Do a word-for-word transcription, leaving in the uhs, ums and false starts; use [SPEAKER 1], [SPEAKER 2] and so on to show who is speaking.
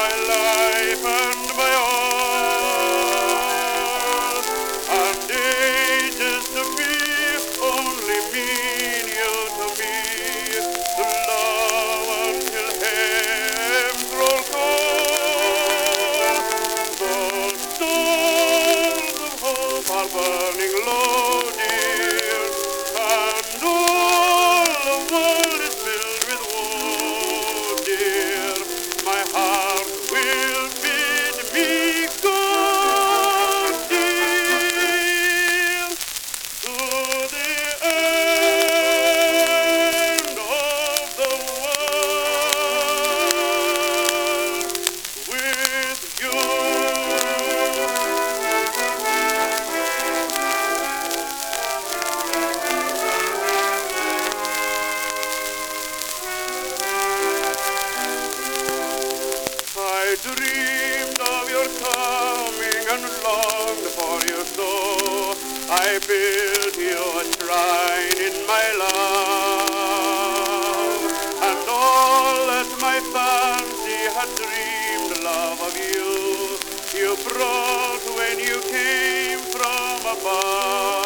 [SPEAKER 1] my life and my all. And ages to be only mean you to me, to love until heaven's roll call. Those souls of hope are burning low, dear, and all the world is filled with woe, dear. My heart will bid me good, dear, to the end of the world with you. I dreamed of your coming and longed for you so. I built you a shrine in my love, and all that my fancy had dreamed, love of you, you brought when you came from above.